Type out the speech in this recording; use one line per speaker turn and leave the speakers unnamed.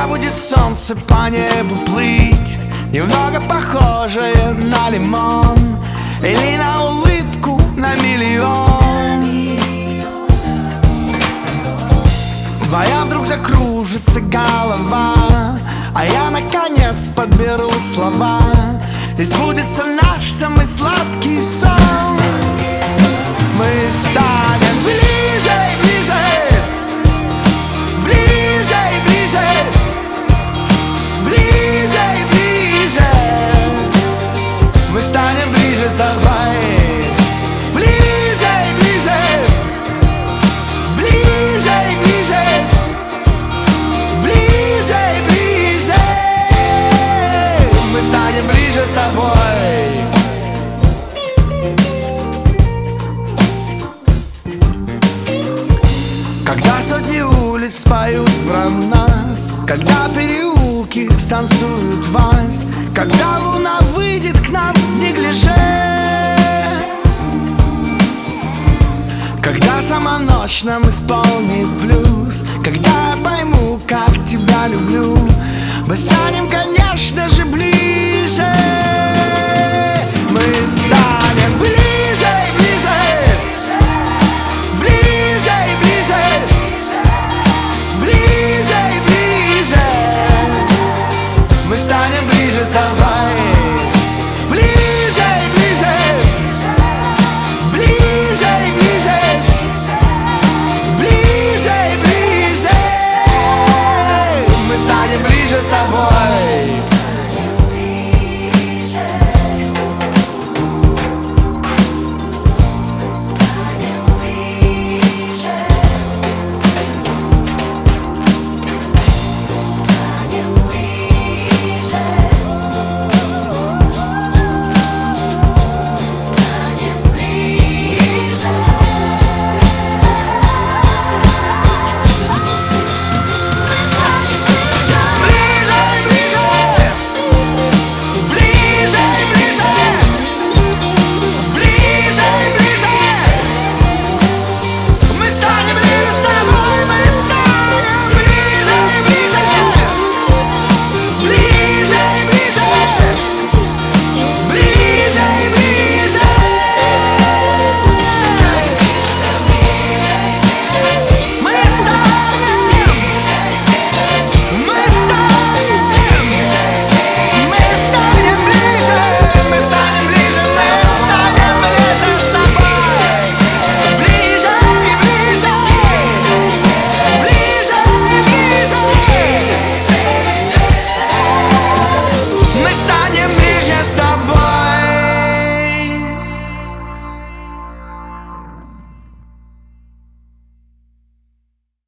Когда будет солнце по небу плыть, немного похожее на лимон или на улыбку на миллион. Твоя вдруг закружится голова, а я наконец подберу слова, и сбудется наш самый сладкий сон. Мы станем ближе и ближе, ближе и ближе, ближе и ближе. Мы станем ближе с тобой, ближе и ближе, ближе и ближе, ближе и ближе. Мы станем ближе с тобой. Когда сотни улиц поют про нас, когда переулки станцуют вальс, когда луна выйдет к нам в неглиже, когда сама ночь нам исполнит блюз, когда я пойму, как тебя люблю, мы станем